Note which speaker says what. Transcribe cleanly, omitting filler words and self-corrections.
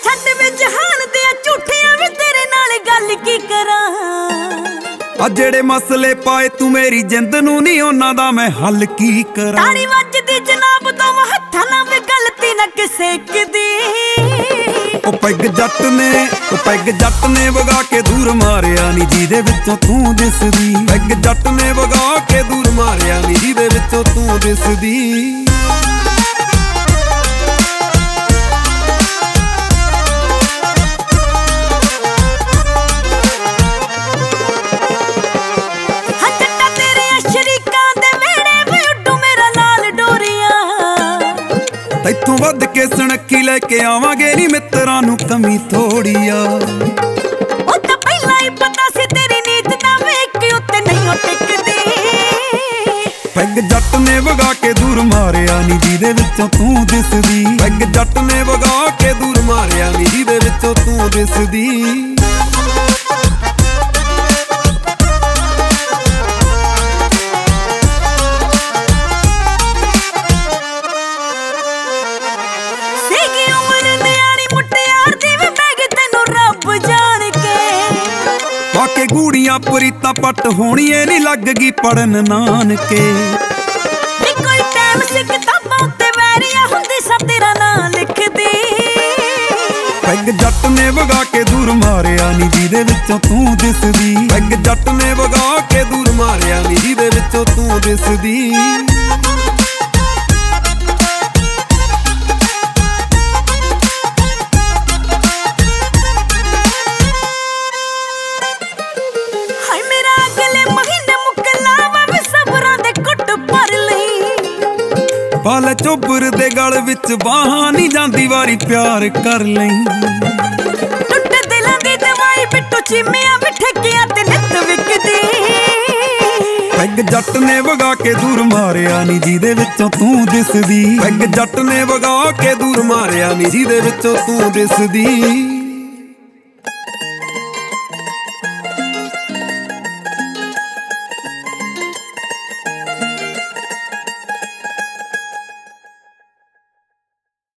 Speaker 1: ਛੱਡ ਵੇ ਜਹਾਨ ਦੇ ਝੂਠਿਆਂ ਵੀ ਤੇਰੇ ਨਾਲ ਗੱਲ ਕੀ ਕਰਾਂ।
Speaker 2: ਆ ਜਿਹੜੇ ਮਸਲੇ ਪਾਏ ਤੂੰ ਮੇਰੀ ਜਿੰਦ ਨੂੰ ਨਹੀਂ ਉਹਨਾਂ ਦਾ ਮੈਂ ਹੱਲ ਕੀ ਕਰਾਂ।
Speaker 1: ਤਾੜੀ ਵੱਜਦੀ ਜਨਾਬ ਦੋਵਾਂ ਹੱਥਾਂ ਨਾਲ ਵੀ ਗਲਤੀ ਨਾ ਕਿਸੇ ਦੀ।
Speaker 2: ਉਹ ਪੈਗ ਜੱਟ ਨੇ ਵਗਾ ਕੇ ਦੂਰ ਮਾਰਿਆ ਨੀ ਜਿਹਦੇ ਵਿੱਚੋਂ ਤੂੰ ਦਿਸਦੀ। ਪੈਗ ਜੱਟ ਨੇ ਵਗਾ ਕੇ ਦੂਰ ਮਾਰਿਆ ਨੀ ਜਿਹਦੇ ਵਿੱਚੋਂ ਤੂੰ ਦਿਸਦੀ। ਤੈਥੋਂ ਵੱਧ ਕੇ ਸੁਣੱਖੀ ਲੈ ਕੇ ਆਵਾਂਗੇ ਨੀ ਮਿੱਤਰਾਂ ਨੂੰ ਕਮੀ ਥੋੜੀ ਆ।
Speaker 1: ਉਹ ਤਾਂ ਪਹਿਲਾਂ ਹੀ ਪਤਾ ਸੀ ਤੇਰੀ ਨੀਤ ਦਾ ਵੇਖ ਕੇ ਉੱਤੇ ਨਹੀਂ ਟਿਕਦੀ।
Speaker 2: ਪੈਗ ਜੱਟ ਨੇ ਵਗਾ ਕੇ ਦੂਰ ਮਾਰਿਆ ਨੀ ਜਿਹਦੇ ਵਿੱਚੋਂ ਤੂੰ ਦਿਸਦੀ। ਪੈਗ ਜੱਟ ਨੇ ਵਗਾ ਕੇ ਦੂਰ ਮਾਰਿਆ ਨੀ ਜਿਹਦੇ ਵਿੱਚੋਂ ਤੂੰ ਦਿਸਦੀ। ਬਾਕੇ ਗੂੜੀਆਂ ਪ੍ਰੀਤਾਂ ਪੱਟ ਹੋਣੀਏ ਨੀ ਲੱਗ ਗਈ ਪੜਨ ਨਾਨਕੇ।
Speaker 1: ਨੀ ਕੋਈ ਟਾਈਮ ਸੀ ਕਿਤਾਬਾਂ ਉੱਤੇ ਵੈਰੀਆਂ ਹੁੰਦੀ ਸਭ ਤੇਰਾ ਨਾਂ ਲਿਖਦੀ।
Speaker 2: ਪੈਗ ਜੱਟ ਨੇ ਵਗਾ ਕੇ ਦੂਰ ਮਾਰਿਆ ਨੀ ਜਿਹਦੇ ਵਿੱਚੋਂ ਤੂੰ ਦਿਸਦੀ। ਪੈਗ ਜੱਟ ਨੇ ਵਗਾ ਕੇ ਦੂਰ ਮਾਰਿਆ ਨੀ ਜਿਹਦੇ ਵਿੱਚੋਂ ਤੂੰ ਦਿਸਦੀ। ਪਾਲ ਚੋਬਰ ਦੇ ਗਲ ਵਿੱਚ ਬਾਹਾਂ ਨੀ ਜਾਂਦੀ ਵਾਰੀ ਪਿਆਰ ਕਰ ਲਈ।
Speaker 1: ਟੁੱਟ ਦਿਲਾਂ ਦੀ ਦਵਾਈ ਬਿੱਟੂ ਚੀਮਿਆਂ ਵੀ ਠੇਕਿਆਂ ਤੇ ਨਿੱਤ ਵਿਕਦੀ।
Speaker 2: ਪੈਗ ਜੱਟ ਨੇ ਵਗਾ ਕੇ ਦੂਰ ਮਾਰਿਆ ਨੀ ਜਿਹਦੇ ਵਿੱਚੋਂ ਤੂੰ ਦਿਸਦੀ। ਪੈਗ ਜੱਟ ਨੇ ਵਗਾ ਕੇ ਦੂਰ ਮਾਰਿਆ ਨੀ ਜਿਹਦੇ ਵਿੱਚੋਂ ਤੂੰ ਦਿਸਦੀ।